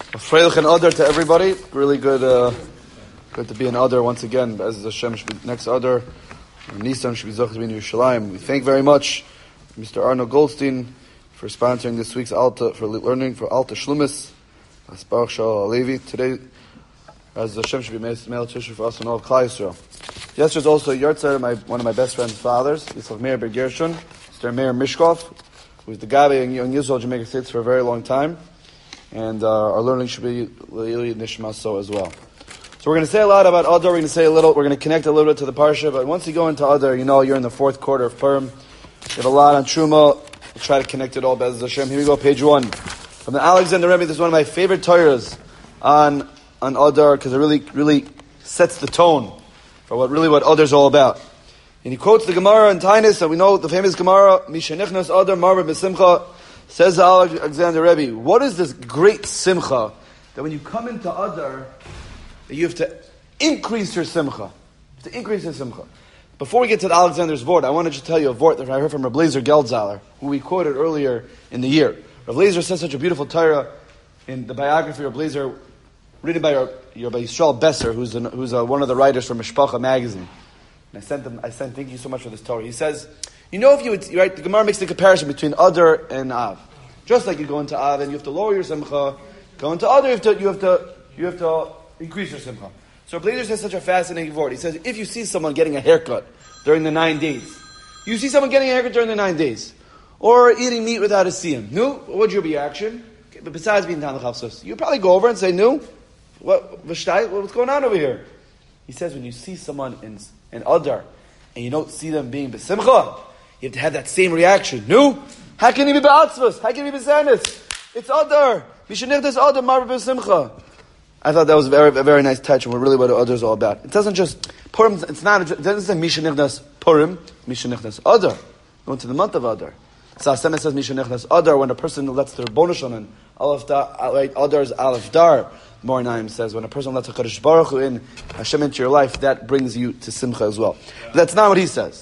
Freilich and Adar to everybody. Really good to be an Adar once again. As Hashem should be next Adar. Nisan should be Zochah to be in Yerushalayim. We thank very much Mr. Arno Goldstein for sponsoring this week's Alta, for learning for Alta Shlumis. Asparach Shal Alevi. Today, as Hashem should be male tissue for us and all of Klal Yisrael. Yesterday is also a Yartzeit, one of my best friend's fathers, Yitzchak Meir Ber Gershon, Mr. Meir Mishkov, who's the Gabi in Young Yisrael Jamaica States for a very long time. And our learning should be Leili Nishma so as well. So we're going to say a lot about Adar. We're going to connect a little bit to the Parsha. But once you go into Adar, you know you're in the fourth quarter of Purim. You have a lot on Truma. We'll try to connect it all. Bez Hashem. Here we go, page 1. From the Alexander Rebbe, this is one of my favorite Torahs on Adar because it really sets the tone for what Adar is all about. And he quotes the Gemara in Tainus, and we know the famous Gemara, Mishenichnas Adar Marba B'Simcha. Says the Alexander Rebbe, what is this great simcha that when you come into Adar, that you have to increase your simcha? Before we get to the Alexander's Vort, I wanted to tell you a Vort that I heard from Rav Lezer Geldzaler, who we quoted earlier in the year. Rav Lezer says such a beautiful Torah in the biography of Rav Lezer, written by Yisrael Besser, who's one of the writers from Mishpacha magazine. And I sent, thank you so much for this Torah. He says, you know, if you would, right, the Gemara makes the comparison between Adar and Av. Just like you go into Av and you have to lower your simcha, go into Adar, you have to increase your simcha. So Blazer says such a fascinating word. He says, if you see someone getting a haircut during the 9 days, or eating meat without a siyum, what would your reaction? Okay, but besides being down the chavsos, you'd probably go over and say, what's going on over here? He says, when you see someone in Adar, and you don't see them being besimcha, you have to have that same reaction. How can he be be'atzvus? How can he be be'zanis? It's Adar. Mishenichnas Adar Marba B'Simcha. I thought that was a very nice touch and really what Adar is all about. It doesn't just, Purim, it doesn't say Mishenichnas Purim, Mishenichnas Adar. Go into the month of Adar. Sasem says Mishenichnas Adar when a person lets their bonushanan, Adar is Aleph Dar. Mornaim says when a person lets HaKadosh Baruch Hu in Hashem into your life, that brings you to Simcha as well. But that's not what he says.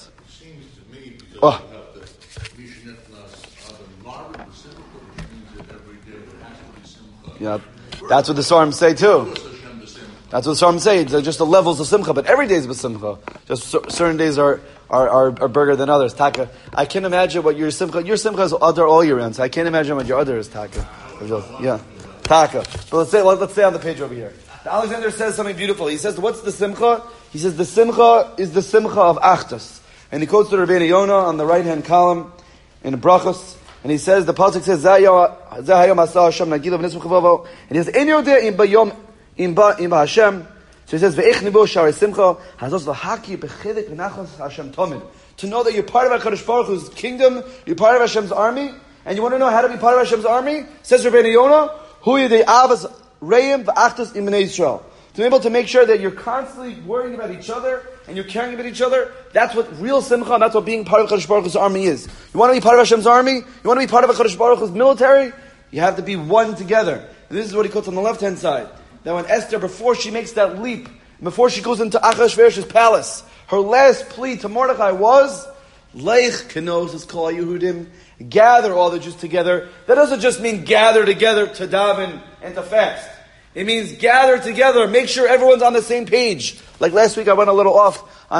Yeah, that's what the Svarim say too. That's what the Svarim say. It's just the levels of simcha, but every day is simcha. Just certain days are bigger than others. Taka, I can't imagine what your simcha is Adar all year round. So I can't imagine what your Adar is. Taka, yeah, Taka. But let's stay on the page over here. The Alexander says something beautiful. He says, "What's the simcha?" He says, "The simcha is the simcha of Achdus." And he quotes the Rabbeinu Yonah on the right hand column in the Brachos. And he says, the pasuk says, "Zayom Asa Hashem Nagilav Nismu Chavovo." And he says, "En Yodeh Im Bayom Im Ba Hashem." So he says, "Ve'ich Nibo Shari Simcha Hazos Lahaki Bechedek V'Nachos Hashem Tomid." To know that you're part of HaKadosh Baruch Hu's kingdom, you're part of Hashem's army, and you want to know how to be part of Hashem's army? Says Rabbeinu Yonah, "Hu Yedei Avas Reim V'Achtos Im Bnei Yisrael." To be able to make sure that you're constantly worrying about each other and you're caring about each other, that's what real simcha, and that's what being part of HaKadosh Baruch Hu's army is. You want to be part of Hashem's army? You want to be part of HaKadosh Baruch Hu's military? You have to be one together. And this is what he quotes on the left-hand side. That when Esther, before she makes that leap, before she goes into Achashverosh's palace, her last plea to Mordechai was, Leich Kenos Kol Yehudim, gather all the Jews together. That doesn't just mean gather together to daven and to fast. It means gather together, make sure everyone's on the same page. Like last week I went a little off on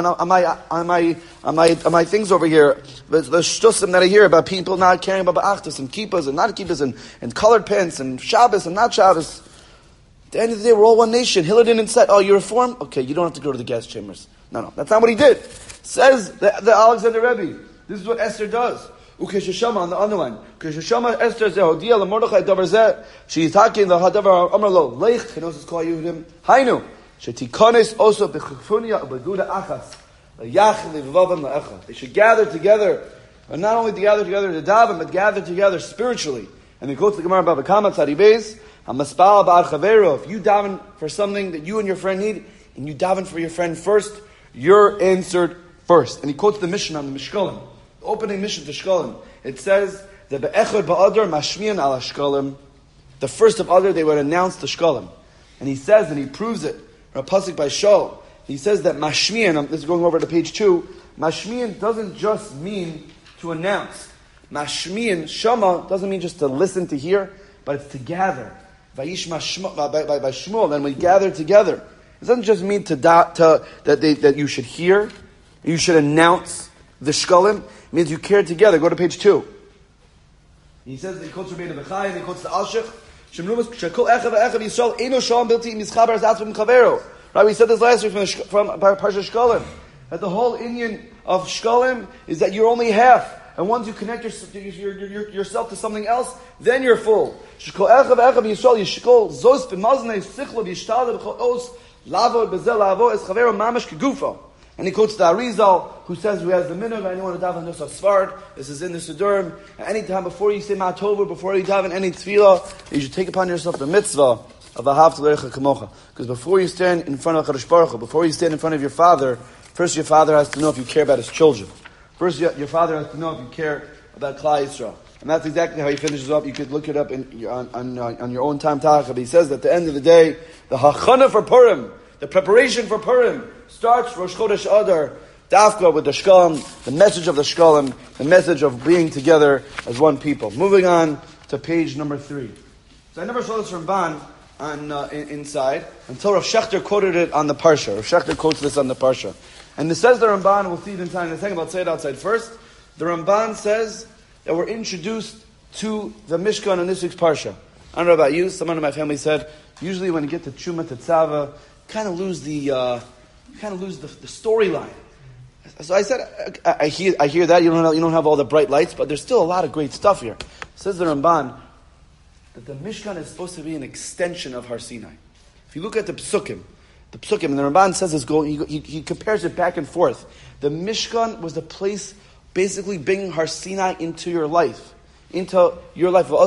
my things over here. The shtusim that I hear about people not caring about Ba'achtas and Kippas and not Kippas and colored pants and Shabbos and not Shabbos. At the end of the day, we're all one nation. Hillel didn't say, "Oh, you reform? Okay, you don't have to go to the gas chambers." No, that's not what he did. Says the Alexander Rebbe. This is what Esther does. Ukeshashama on the underline. Ukeshashama Esther zehodia lemordechai davar zeh. She's talking the hadavar amar lo leich kenosis kol Yehudim. Hainu shetikones also bechfunia ubeguda achas layach levavam laechad. They should gather together, and not only to gather together to daven, but gather together spiritually. And they go to the Gemara about Bakamat Tzadibez. Hamaspal ba'ar chavero. If you daven for something that you and your friend need, and you daven for your friend first, you're answered first. And he quotes the mission on the Mishkalim. Opening mission to Shkolim. It says that be'echad ba'adar mashmiyan ala Shkolim. The first of Adar they would announce the Shkolim. And he says, and he proves it from a pasuk by Shaul. He says that mashmiyan, this is going over to page 2, mashmiyan doesn't just mean to announce. Mashmiyan, shama, doesn't mean just to listen, to hear, but it's to gather. Vayishma by Shmuel, and we gather together. It doesn't just mean that you should hear, you should announce the shkalim. It means you care together. Go to page 2. He says, he quotes Rabbeinu Bechai, and he quotes the Alshich. Right, we said this last week from Parsha Shkalim, that the whole Inyan of Shkalim is that you're only half. And once you connect yourself to something else, then you're full. And he quotes the Arizal, who says, who has the minhag, anyone who daven Nusach Sfard, this is in the Sidurim, and any time before you say Ma'atova, before you daven any tefillah, you should take upon yourself the mitzvah of Ahavta L'Orecha Kamocha. Because before you stand in front of HaKadosh Baruch Hu, before you stand in front of your father, first your father has to know if you care about his children. First your father has to know if you care about Klal Yisrael. And that's exactly how he finishes up. You could look it up on your own time. But he says that at the end of the day, the Hachana for Purim, the preparation for Purim, starts Rosh Chodesh Adar, Dafka with the Shkalim, the message of the Shkalim, the message of being together as one people. Moving on to page number 3. So I never saw this Ramban inside until Rav Shechter quoted it on the Parsha. Rav Shechter quotes this on the Parsha. And it says the Ramban, we'll see it in time. The thing about say it outside first. The Ramban says that we're introduced to the Mishkan in this week's Parsha. I don't know about you. Someone in my family said, usually when you get to Truma Tetzava, kind of lose the storyline. So I said, I hear that you don't have all the bright lights, but there's still a lot of great stuff here. It says the Ramban that the Mishkan is supposed to be an extension of Har Sinai. If you look at the Psukim, and the Ramban says this, he compares it back and forth. The Mishkan was the place, basically bringing Har Sinai into your life. Look what the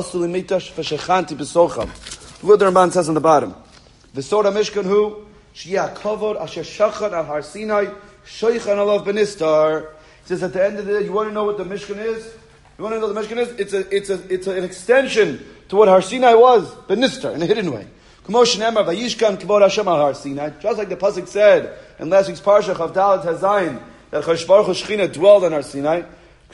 Ramban says on the bottom. V'soda Mishkan hu sheyeh kavod asher shachan al Har Sinai shoichan alav benistar. He says at the end of the day, you want to know what the Mishkan is? You want to know what the Mishkan is? It's an extension to what Har Sinai was, benistar, in a hidden way. Just like the pasuk said in last week's parsha of Dalet Hazayin that Chodesh Baruch Hu Shechina dwelled on Har Sinai.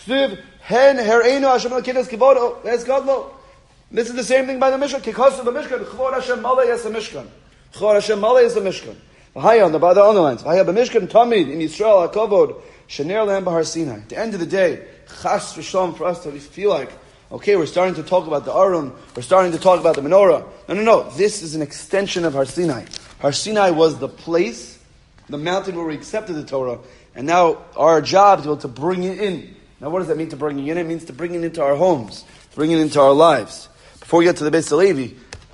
This is the same thing by the Mishkan. Kikos of the Mishkan, Chvod Hashem Malay is the Mishkan. Chvod Hashem Malay is the Mishkan. On the underlines. V'haya b'Mishkan Tamid in Yisrael HaKavod Shener Lehem b'Har Sinai. At the end of the day, Chas v'Shalom for us to feel like, okay, we're starting to talk about the Aron, we're starting to talk about the menorah. No. This is an extension of Har Sinai. Har Sinai was the place, the mountain where we accepted the Torah, and now our job is to bring it in. Now what does that mean to bring it in? It means to bring it into our homes, to bring it into our lives. Before we get to the Beis Halevi,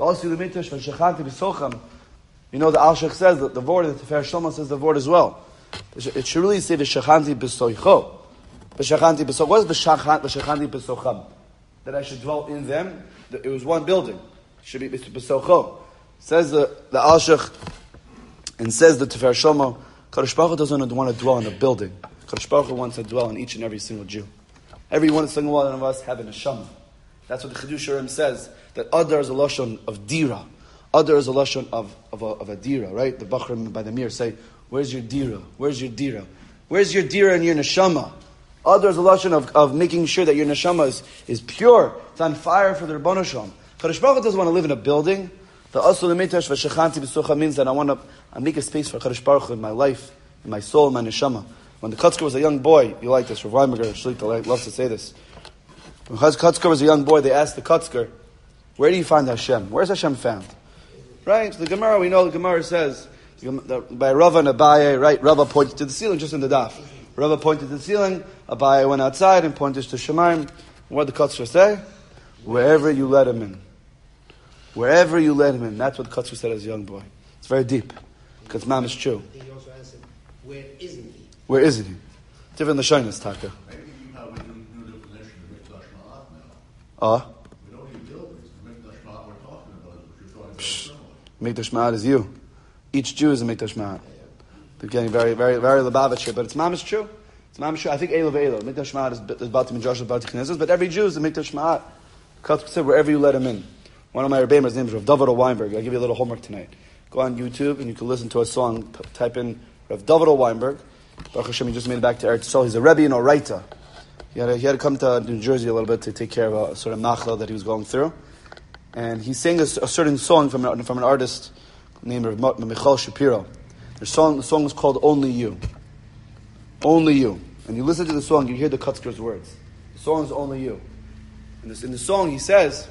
you know the Alshich says that the word, the Tefer Shlomo says the word as well. It should really say v'shachanti b'soicho. V'shachanti b'soicho. What is v'shachanti b'socham? That I should dwell in them. It was one building. It should be b'socho. Says the Alshich, and says the Tefer Shlomo, Kadosh Baruch Hu doesn't want to dwell in a building. Kadosh Baruch Hu wants to dwell in each and every single Jew. Every single one of us have a neshama. That's what the Chidush Urim says, that Adar is a lashon of dira. Adar is a lashon of a dira, right? The Bachrim by the Mir say, where's your dira? Where's your dira? Where's your dira and your neshama? Other is a lashon of making sure that your neshama is pure. It's on fire for the Rebbeinu Shalom. Kadosh Baruch Hu doesn't want to live in a building. The Asul Lemitash V'Shechanti B'Socha means that I make a space for Kadosh Baruch Hu in my life, in my soul, in my neshama. When the Kotzker was a young boy, you like this, Rav Weinberger, Shlita loves to say this. When Kotzker was a young boy, they asked the Kotzker, where do you find Hashem? Where's Hashem found? Right? The Gemara, we know the Gemara says, by Rava and Abaye, right? Rava pointed to the ceiling, just in the daf. Rava pointed to the ceiling, Abaye went outside and pointed to Shemaim. What did the Kotzker say? Wherever you let him in. Wherever you let him in. That's what the Kotzker said as a young boy. It's very deep. Because Mam is true. He also answered, where isn't he? Where isn't he? Different Lashonis, Taka. Maybe we do new definition of Mikdash Ma'at now. We don't need buildings. The Mikdash Ma'at we're talking about is what you're talking about similar. Mikdash Ma'at is you. Each Jew is a Mikdash Ma'at. They're getting very, very, very Lubavitch here, but it's Mam is true. It's Mam is true. I think Elo Ve'elo. Mikdash Ma'at is Bati Midrash, Bati Knesset, but every Jew is a Mikdash Ma'at. Kotzker said, wherever you let him in. One of my Rebbeimers' names is Rav David Weinberg. I'll give you a little homework tonight. Go on YouTube and you can listen to a song. Type in Rav David Weinberg. Baruch Hashem, he just made it back to Eretz Yisrael. He's a Rebbe in Oraita. He had to come to New Jersey a little bit to take care of a sort of machla that he was going through. and he sang a certain song from an artist named Michal Shapiro. The song was called "Only You." Only You. And you listen to the song, you hear the Kutzker's words. The song is "Only You." In the song, he says,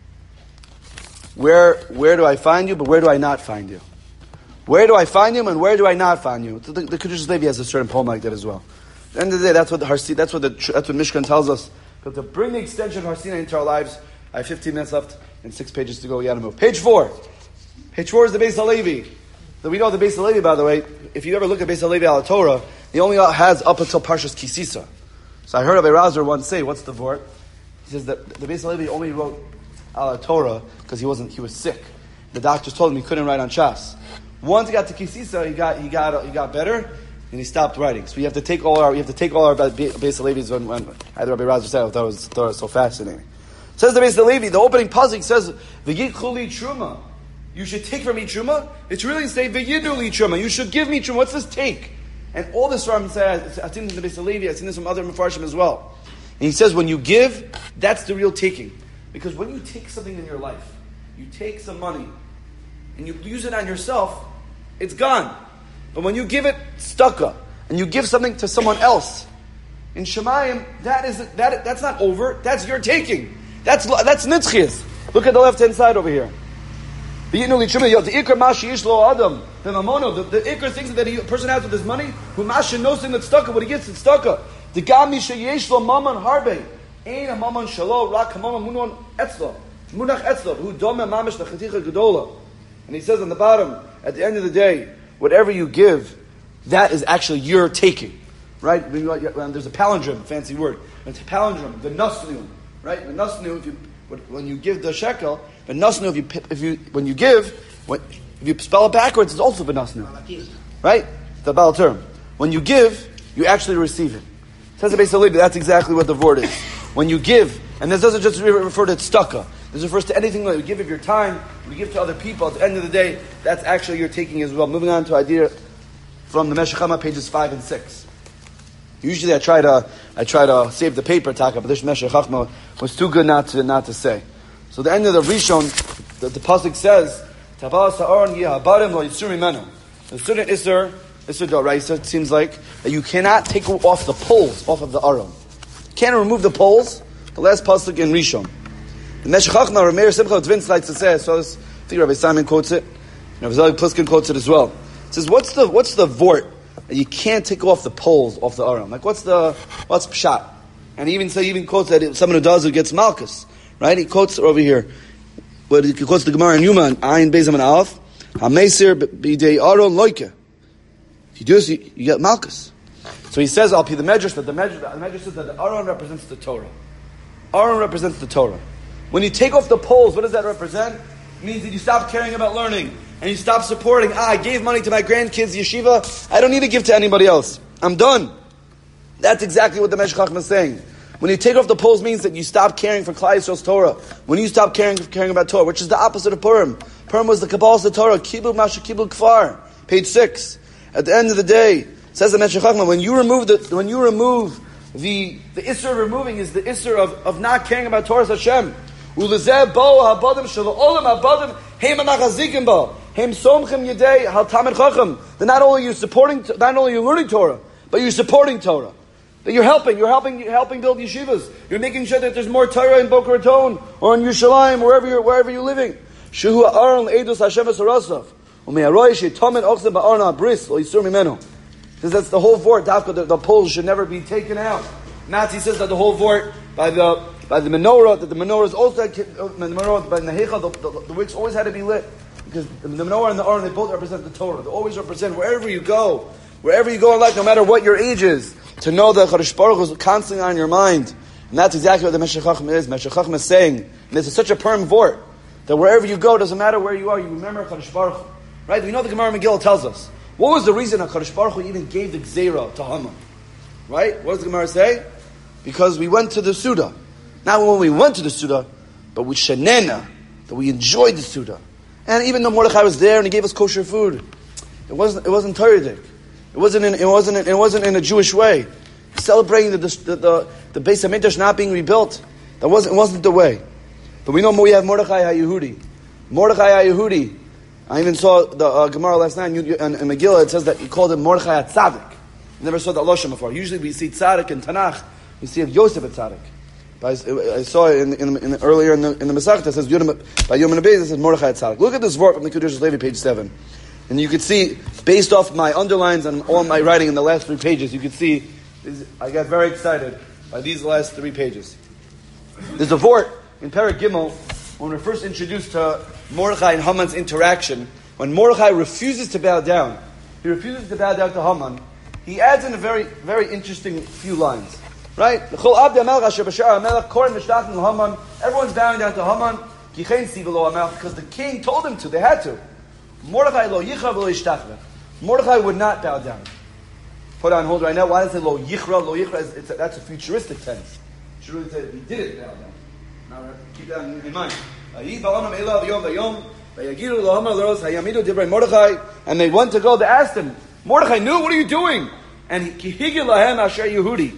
"Where do I find you? But where do I not find you? Where do I find you? And where do I not find you?" The Kedushas Levi has a certain poem like that as well. At the end of the day, that's what Mishkan tells us. But to bring the extension of Har Sinai into our lives, I have 15 minutes left and 6 pages to go. We got to move. Page 4. Page 4 is the Beis HaLevi. We know the Beis HaLevi, by the way. If you ever look at Beis HaLevi al Torah, he only has up until Parshas Kisisa. So I heard Rabbi Razer once say, what's the vort? He says that the Beis HaLevi only wrote al Torah because he was sick. The doctors told him he couldn't write on Shas. Once he got to Kisisa, he got better. And he stopped writing. So we have to take all our Beis HaLevis when either Rabbi Razer said, I thought it was so fascinating. Says the Beis HaLevi, the opening pasuk says, "V'yitchu li truma." You should take from me truma. It's really say "V'yidu li truma." You should give me truma. What's this take? And all this Rambam says, I've seen this in the Beis HaLevi, I've seen this from other Mefarshim as well. And he says, when you give, that's the real taking. Because when you take something in your life, you take some money, and you use it on yourself, it's gone. But when you give it tzedakah, and you give something to someone else, in Shemayim, that's not over, that's your taking. That's nitzchias. Look at the left-hand side over here. The ikar mashi yishlo adam, the mamono, the ikar things that a person has with his money, who mashi knows in the tzedakah, what he gets in tzedakah. The gami sheyeshlo maman harbe, ein a maman shalo, rak hamaman munon etzlo, munach etzlo, who dome mamish lechaticha gedola. And he says on the bottom, at the end of the day, whatever you give, that is actually your taking, right? There's a palindrome, fancy word. It's a palindrome, the nasnu, right? The nasnu, when you give the shekel, the nasnu, if you spell it backwards, it's also the nasnu, right? The Baal term. When you give, you actually receive it. Says the Beis HaLevi, that's exactly what the word is. When you give, and this doesn't just refer to tzedakah. This refers to anything that you give of your time, you give to other people. At the end of the day, that's actually your taking as well. Moving on to idea from the Meshech Chama, pages 5 and 6. Usually I try to save the paper, Taka, but this Meshech Chachma was too good not to say. So the end of the Rishon, the pasuk says, "Tavas ha'aron yehabarim lo yisur mimenu." The student Isser Doraisa, it seems like that you cannot take off the poles off of the aron. You can't remove the poles. The last pasuk in Rishon. The Meshech Chachma, Rameir Simcha Dvin likes to say, so I think Rabbi Simon quotes it, and Rabbi Zali Pliskin quotes it as well. It says, what's the vort that you can't take off the poles off the aron? Like what's pshat? And he even quotes that someone who does it gets malchus, right? He quotes over here, he quotes the Gemara in Yuma, Ayin Bezam and Aleph, HaMeisir b'idei aron loike. If you do this, you get malchus. So he says, I'll be the Medrash, but the Medrash says that the aron represents the Torah. Aron represents the Torah. When you take off the poles, what does that represent? It means that you stop caring about learning and you stop supporting. I gave money to my grandkids' yeshiva. I don't need to give to anybody else. I'm done. That's exactly what the Meshech Chachma is saying. When you take off the poles means that you stop caring for Klal Yisrael's Torah. When you stop caring about Torah, which is the opposite of Purim. Purim was the Kabbalah's the Torah. Kibul Masha Kibul Kfar. Page 6. At the end of the day, says the Meshech Chachma, when you remove the Isser of removing is the Isser of not caring about Torah Hashem. They're not only you supporting, not only you learning Torah, but you're supporting Torah. That you're helping build yeshivas. You're making sure that there's more Torah in Boca Raton or in Yerushalayim, wherever you're living. Shehu ha'aron le'edus Hashem v'sarasav. U'me'aroi she'tomen ochzeh ba'aron ha'bris lo yisur mimenu. Says that's the whole vort. The poles should never be taken out. Nazi says that the whole vort by the menorah, that the menorah is also by the heichal, the wicks always had to be lit because the menorah and the aron, they both represent the Torah. They always represent wherever you go in life, no matter what your age is, to know that Kadosh Baruch Hu is constantly on your mind, and that's exactly what the Meshech Chachma is. Meshech Chachma is saying, and this is such a perm vort that wherever you go, doesn't matter where you are, you remember Kadosh Baruch Hu. Right? We know the Gemara Megillah tells us. What was the reason that Kadosh Baruch Hu even gave the Gzeira to Haman? Right? What does the Gemara say? Because we went to the Suda. Not when we went to the Suda, but with Shanena, that we enjoyed the Suda. And even though Mordechai was there and he gave us kosher food, it wasn't Torah. It wasn't in a Jewish way. Celebrating the Beis HaMikdash not being rebuilt, it wasn't the way. But we know we have Mordechai HaYehudi. Mordechai HaYehudi. I even saw the Gemara last night in Megillah. It says that he called him Mordechai HaTzadik. Never saw that Loshem before. Usually we see Tzadik in Tanakh. We see Yosef HaTzadik. But I saw it earlier in the Masechta. It says by Yom Beis. It says Mordechai HaTzadik. Look at this word from the Kedushas Levi, page 7, and you can see based off my underlines and all my writing in the last 3 pages. You can see I got very excited by these last 3 pages. There's a vort in Perek Gimel when we're first introduced to Mordechai and Haman's interaction. When Mordechai refuses to bow down, he refuses to bow down to Haman. He adds in a very, very interesting few lines. Right? Everyone's bowing down to Haman because the king told him to. They had to. Mordechai would not bow down. Put on hold right now. Why does it say lo yichra? Lo yichra, that's a futuristic tense. You should really say that he didn't bow down. Now keep that in mind. And they went to go. They asked him. Mordechai knew, what are you doing? And he higil lahem asher Yehudi.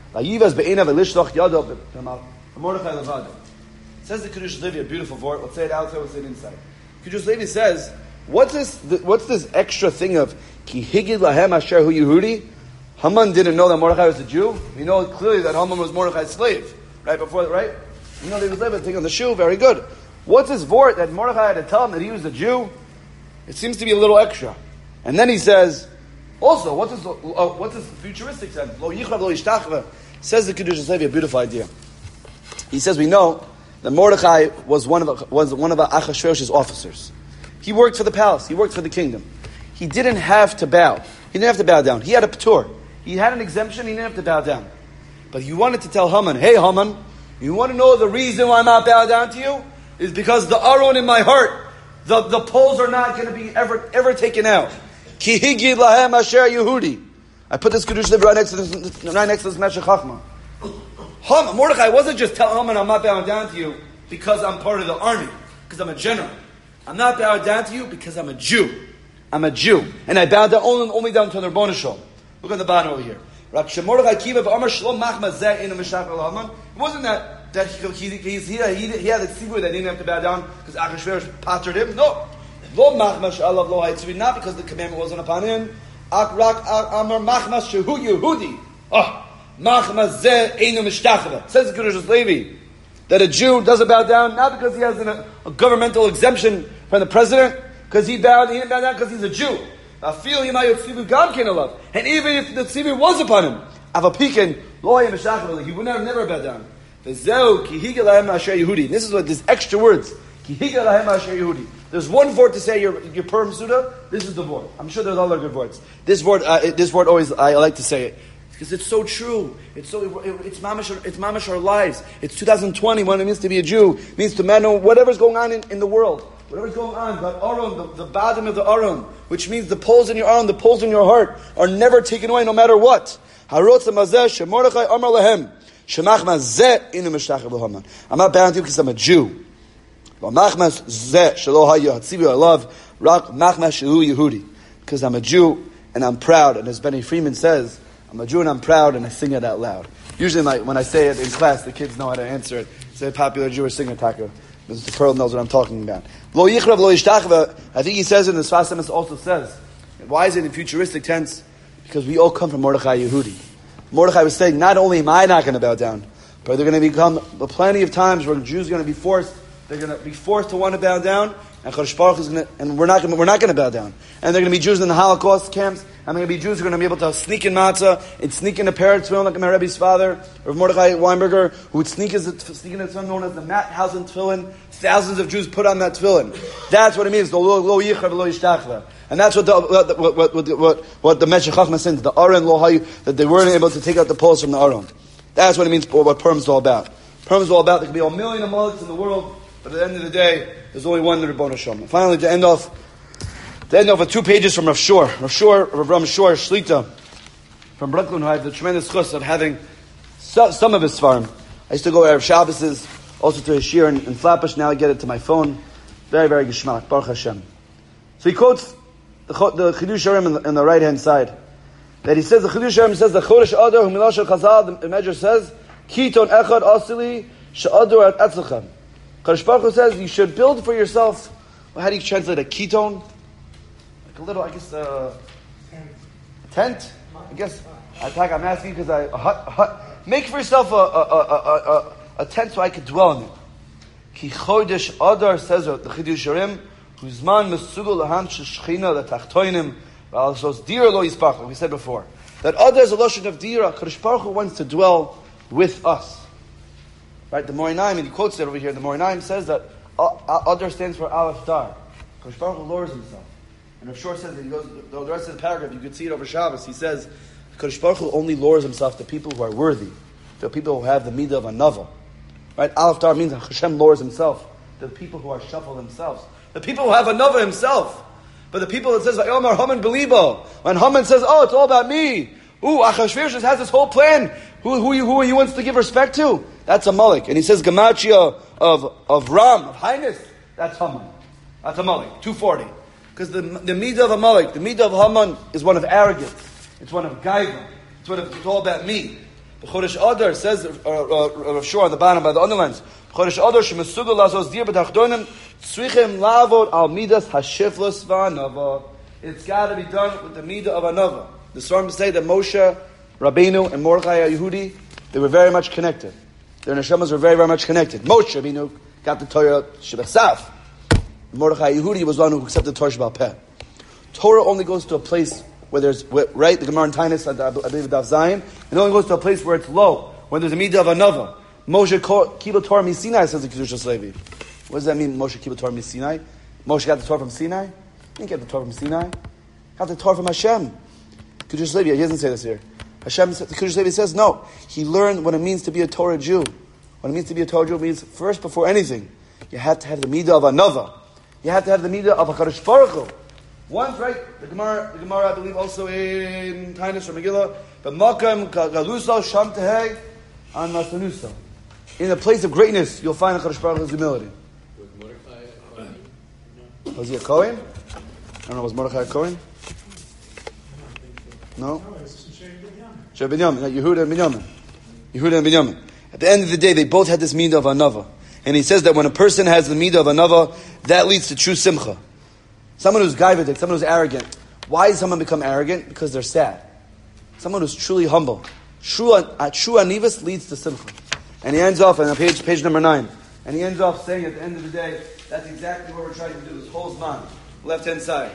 Mordechai levado. Says the Kedushas Levi, a beautiful word. Let's say it outside, we'll say it inside. Kedushas Levi says, what's this extra thing of ki higil lahem asher hu Yehudi? Haman didn't know that Mordechai was a Jew. We know clearly that Haman was Mordechai's slave. Right before that, right? You know they was living on the shoe, very good. What's this vort that Mordechai had to tell him that he was a Jew? It seems to be a little extra. And then he says, also, what's this futuristic sense? Lo yichrav lo yishtachva. Says the Kedushas Levi, a beautiful idea. He says we know that Mordechai was one of Achashverosh's officers. He worked for the palace. He worked for the kingdom. He didn't have to bow. He didn't have to bow down. He had a p'tur. He had an exemption. He didn't have to bow down. But he wanted to tell Haman, hey Haman, you want to know the reason why I'm not bowing down to you? Is because the aron in my heart, the poles are not going to be ever taken out. Ki higid lahem asher Yehudi. I put this Kedushas Levi right next to this Meshech Chachma. Mordechai wasn't just telling Haman, I'm not bowing down to you because I'm part of the army, because I'm a general. I'm not bowing down to you because I'm a Jew. I'm a Jew. And I bow down only down to the Rebbeinu Shalom. Look at the bottom over here. It wasn't that he had a tzibur that he didn't have to bow down because Achashverosh pattered him. No. Not because the commandment wasn't upon him. Says the Kedushas Levi that a Jew doesn't bow down not because he has a governmental exemption from the president, because he didn't bow down because he's a Jew. And even if the tzibur was upon him, he would never bow down. This is what these extra words. There's one word to say your Purim Suda. This is the word. I'm sure there's other good words. This word always I like to say it because it's so true. It's mamash our lives. It's 2020 when it means to be a Jew. It means to know whatever's going on in the world. Whatever's going on, but Aron, the bottom of the Aron, which means the poles in your Aron, the poles in your heart, are never taken away no matter what. I'm not bound to you because I'm a Jew. Because I'm a Jew and I'm proud, and as Benny Freeman says, I'm a Jew and I'm proud, and I sing it out loud. Usually when I say it in class, the kids know how to answer it. Say a popular Jewish singer, Taka. Mr. Pearl knows what I'm talking about. Lo yichrav lo yishtachva. I think he says it in the Sfas Emes also says. Why is it in futuristic tense? Because we all come from Mordechai Yehudi. Mordechai was saying, not only am I not going to bow down, but there are going to become plenty of times where Jews are going to be forced. They're going to be forced to want to bow down, and Chodesh Baruch is going to, and we're not going to bow down. And there are going to be Jews in the Holocaust camps, and there are going to be Jews who are going to be able to sneak in matzah and sneak in a pair of tefillin, like my Rebbe's father, or Mordechai Weinberger, who would sneak in a tefillin known as the Mathausen tefillin. Thousands of Jews put on that tefillin. That's what it means. The lo yichrav lo yishtachva. And that's what the Meshech Chachma says, the Aron lo hayu, that they weren't able to take out the poles from the Aron. That's what it means. What Purim is all about. Purim is all about. There could be a million Amaleks in the world, but at the end of the day, there's only one Rebbeinu Shalom. Finally, to end off with 2 pages from Rav Shor Shlita from Brooklyn, who I have the tremendous chus of having some of his svarim. I used to go Erev Shabbos, also to his shir in Flatbush. Now I get it to my phone. Very, very geshmak. Baruch Hashem. So he quotes the Chidush Arim on the right hand side. That he says, the Chidush Arim says, the Chodesh Adar, who Milash Chazal, the Medrash says, Kiton Echad Asili, She'adar at Etzlechem. Kadosh Baruch Hu says you should build for yourself. Well, how do you translate a ketone? Like a little, I guess, a tent. I guess. I'm asking because a hut. Make for yourself a tent so I could dwell in it. Ki chodesh Adar says the Chidush Sharim, Huzman mesugul laham shechina letachtoinim v'alsos dira lo yispach. Like we said before, that Adar is a lotion of dira. Kadosh Baruch Hu wants to dwell with us. Right? The Moinaim, and he quotes it over here. The Moinaim says that Adar stands for Aleph Dar. Kadosh Baruch Hu lowers himself. And Rav Shor says that he goes the rest of the paragraph. You could see it over Shabbos. He says Kadosh Baruch Hu only lowers himself to people who are worthy, to people who have the midah of a nava. Right? Aleph Dar means that Hashem lowers himself to the people who are shuffle themselves, the people who have a nava himself. But the people that says Vayomar Haman Belibo, when Haman says, "Oh, it's all about me." Ooh, Achashverosh just has this whole plan. Who he wants to give respect to? That's a Malik. And he says Gematria of Ram, of Highness. That's Haman. That's a Malik. 240. Because the midah of a Malik, the midah of Haman is one of arrogance. It's one of gaiva. It's all about me. The Chodesh Adar says, Rav Shor on the bottom by the underlines, Chodesh Adar shemesugal lazos dir b'tachdonim tzrichem lavod al midas hashiflos v'anava. It's got to be done with the midah of anava. The Psalms say that Moshe Rabbeinu and Mordechai Yehudi, they were very much connected. Their neshamas were very, very much connected. Moshe Rabbeinu got the Torah Shebechsaf. Mordechai Yehudi was the one who accepted the Torah Shebal Peh. Torah only goes to a place where there's, right, the Gemara in Tainus, I believe Daf Zayin, it only goes to a place where it's low, when there's a midah of anava. Moshe Kibel Torah Misinai, says the Kedushas Levi. What does that mean, Moshe Kibel Torah Misinai? Moshe got the Torah from Sinai? He didn't get the Torah from Sinai. Got the Torah from Hashem. Kedushas Levi, he doesn't say this here. Hashem, the Kedushas Levi says, no. He learned what it means to be a Torah Jew. What it means to be a Torah Jew means, first, before anything, you have to have the midah of anava. You have to have the midah of HaKadosh Baruch Hu. Once, right, the Gemara, I believe, also in Tainus or Megillah, but Makam Galusa Sham Tehei An Masanusa. In a place of greatness, you'll find HaKadosh Baruch Hu's humility. Was Mordechai a Kohen? Was he a Kohen? I don't know, was Mordechai a Kohen? No? Sheb Binyamin, Yehuda and Binyamin. Yehuda and Binyamin. At the end of the day, they both had this midah of anava. And he says that when a person has the midah of anava, that leads to true simcha. Someone who's gaivadik, someone who's arrogant. Why does someone become arrogant? Because they're sad. Someone who's truly humble. True anivas leads to simcha. And he ends off on page number 9. And he ends off saying at the end of the day, that's exactly what we're trying to do. This whole zman, left hand side.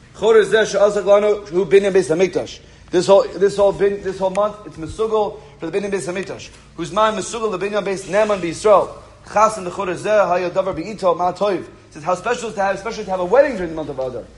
This whole month, it's mesugal for the binyan beis hamikdash. Whose man mesugal the binyan beis neman b'Yisrael. Chas in the chodesh zeh hayadavar b'ito ma toiv. Says how special to have, especially to have a wedding during the month of Adar.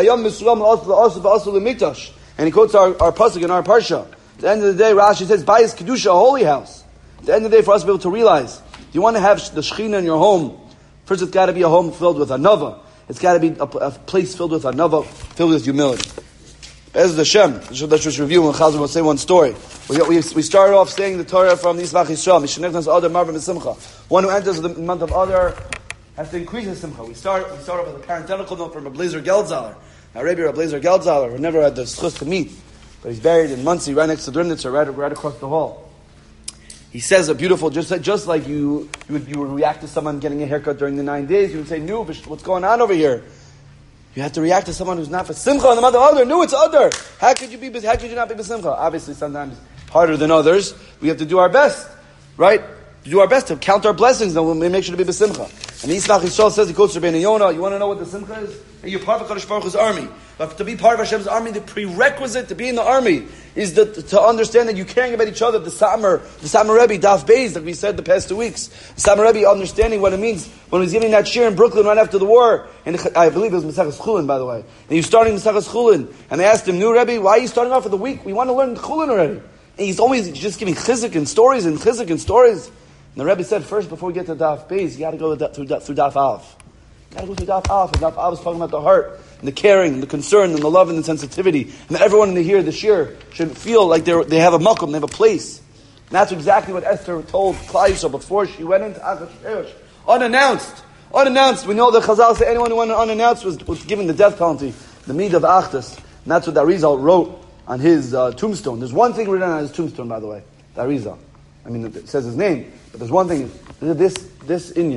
And he quotes our pasuk in our parsha. At the end of the day, Rashi says, "Bayis kedusha, a holy house." At the end of the day, for us to be able to realize, you want to have the Shechina in your home. First, it's got to be a home filled with anava. It's got to be a place filled with anava, filled with humility. Bez Hashem, let's just review. And Chazal will say one story. We started off saying the Torah from Yisvach Yisrael. Mishnechnas Adar Marvin B'Simcha. One who enters the month of Adar has to increase his simcha. We start off with a parenthetical note from Rablezer Geldzaler. Now, Rabbi Rablezer Geldzaler, who never had the schus to meet, but he's buried in Monsey, right next to Drimnitzer, right across the hall. He says a beautiful, just like you would react to someone getting a haircut during the 9 days, you would say, "Nu, what's going on over here?" You have to react to someone who's not for simcha on the month of Adar. No, it's Adar. How could you not be for simcha? Obviously, sometimes harder than others. We have to do our best, right? To do our best to count our blessings, and we'll make sure to be b'simcha. And Yisvach Yisrael says, he quotes Rabbeinu Yonah, you want to know what the simcha is? You're part of HaKadosh Baruch Hu's army. But to be part of Hashem's army, the prerequisite to be in the army is to understand that you're caring about each other. The Satmar Rebbe, Daf Beis, like we said the past 2 weeks. The Satmar Rebbe understanding what it means when he was giving that shir in Brooklyn right after the war. And I believe it was Maseches Chulin, by the way. And he was starting Maseches Chulin. And they asked him, "Nu Rebbe, why are you starting off with the week? We want to learn Chulin already." And he's always just giving chizik and stories and chizik and stories. And the Rebbe said, first, before we get to Daf Beis, you got to go through Daf Aleph. You got to go through Daf Aleph. And Daf Aleph is talking about the heart, and the caring, and the concern, and the love, and the sensitivity. And that everyone in the here, the shir, should feel like they have a makom, they have a place. And that's exactly what Esther told Klal Yisrael before she went into Achashverosh. Unannounced. We know that Chazal said anyone who went unannounced was given the death penalty, the Midah of Achdus. And that's what the Arizal wrote on his tombstone. There's one thing written on his tombstone, by the way, the Arizal. I mean, it says his name, but there's one thing. This Inyan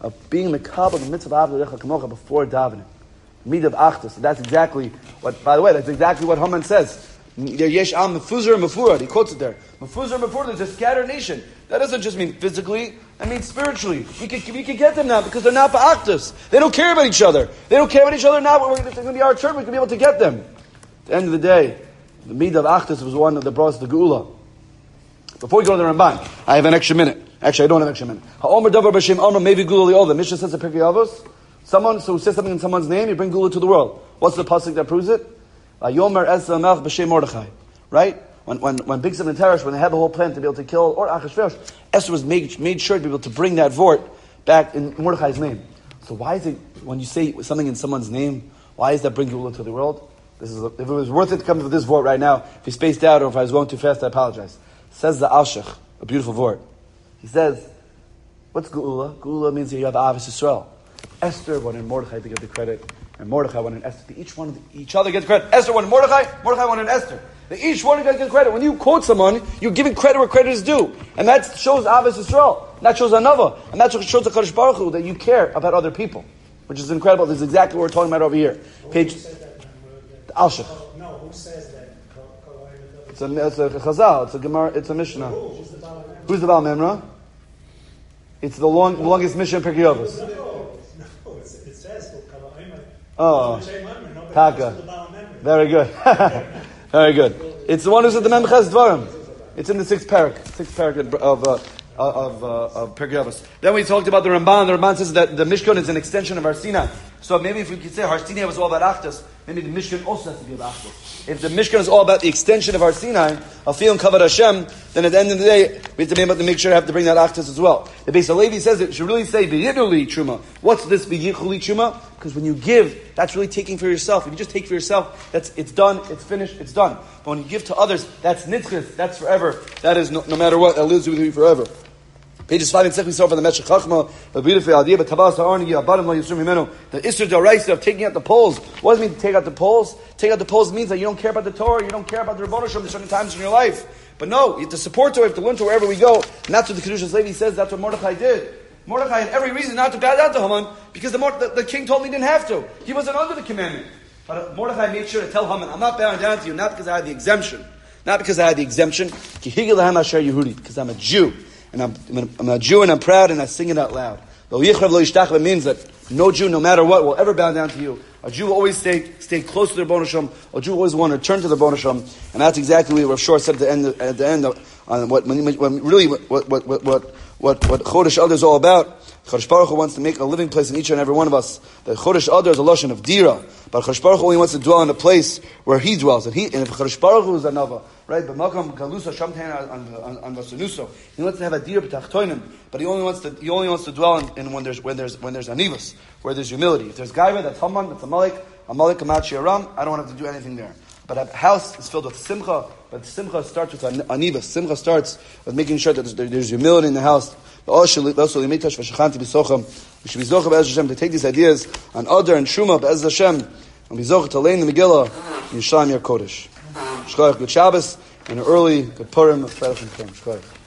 of being mekabel the mitzvah Avdei Lecha Kamocha before davening. Midah of Achdus. That's exactly what, by the way, that's exactly what Haman says. Yesh am mefuzar mefurad. He quotes it there. Mefuzar mefurad is a scattered nation. That doesn't just mean physically. That means spiritually. We can get them now because they're not ba'achdus. They don't care about each other. They don't care about each other now. It's going to be our turn. We're going to be able to get them. At the end of the day, the midah of Achdus was one of the brought us the Geula. Before we go to the Ramban, I have an extra minute. Actually, I don't have an extra minute. Ha'omer davar b'shem Amar maybe Geula li'ol. The Mishnah says in Pirkei Avos, someone who says something in someone's name, you bring Geula to the world. What's the pasuk that proves it? Yomer Esther Melch b'shem Mordechai. Right? When Bigsim and Teresh, when they had the whole plan to be able to kill or Achashverosh, Esther was made sure to be able to bring that vort back in Mordechai's name. So why is it, when you say something in someone's name, why is that bring Geula to the world? If it was worth it to come to this vort right now, if he spaced out or if I was going too fast, I apologize. Says the Alshach, a beautiful vort. He says, what's Geula? Geula means that you have Ahavas Yisrael. Esther wanted Mordechai to get the credit, and Mordechai wanted Esther. Each other gets credit. Esther wanted Mordechai wanted Esther. They each one gets credit. When you quote someone, you're giving credit where credit is due. And that shows Ahavas Yisrael. That shows Anava. And that shows the Kadosh Baruch Hu that you care about other people. Which is incredible. This is exactly what we're talking about over here. Page Alshach. No, who says that? It's a Chazal. It's a Gemara. It's a Mishnah. Who's the Baal Memra? It's the longest Mishnah in Pirkei Avos. No, it says. Oh, Taka. Very good. Very good. It's the one who said the Memches Dvarim. It's in the sixth parak of Pirkei Avos. Then we talked about the Ramban. The Ramban says that the Mishkan is an extension of Har Sinai. So maybe if we could say Har Sinai was all about Achdus, maybe the Mishkan also has to be about Achdus. If the Mishkan is all about the extension of Har Sinai, of feeling Kavod Hashem, then at the end of the day, we have to be able to make sure to have to bring that Achdus as well. The Beis HaLevi says it should really say B'yiduli Truma. What's this B'yichuli Truma? Because when you give, that's really taking for yourself. If you just take for yourself, it's done, it's finished, it's done. But when you give to others, that's nitzchis, that's forever. That is no matter what, that lives with you forever. Pages 5 and 6 we saw from the Meshech Chachma, the beautiful idea, but Tabas HaArni, Abadim Lo Yisur Mimenu, the Isser D'Oraisa of taking out the poles. What does it mean to take out the poles? Take out the poles means that you don't care about the Torah, you don't care about the Rebbeinu Shalom at certain times in your life. But no, you have to support Torah, you have to learn Torah wherever we go. And that's what the Kedushas Levi says, that's what Mordechai did. Mordechai had every reason not to bow down to Haman, because the king told him he didn't have to. He wasn't under the commandment. But Mordechai made sure to tell Haman, I'm not bowing down to you, not because I had the exemption. Not because I had the exemption, because I'm a Jew. And I'm a Jew and I'm proud and I sing it out loud. It means that no Jew, no matter what, will ever bow down to you. A Jew will always stay close to the Rebbeinu Shalom. A Jew will always want to turn to the Rebbeinu Shalom. And that's exactly what Rav Shor said at the end on what Chodesh Adar is all about. Chodesh Baruch Hu wants to make a living place in each and every one of us. The Chodesh Adar is a lotion of Dira, but Chodesh Baruch Hu only wants to dwell in a place where He dwells. And if Chodesh Baruch Hu is another, right? But Malkam Galusa Shamtain on Vasunuso, He wants to have a Dira b'tachtoinim, but He only wants to dwell in when there's anivus, where there's humility. If there's Gaiva, that's Haman, that's Amalek, Amat Shiaram. I don't want to have to do anything there. But a house is filled with simcha, but simcha starts with anivus. Simcha starts with making sure that there's humility in the house. We should be zochah be'ez Hashem to take these ideas on Adar and Truma be'ez Hashem and be zochah to lay in the Megillah in Yerushalayim Yer Kodesh. Shkoyach, good Shabbos and an early good Purim of Fresh and Purim. Shkoyach.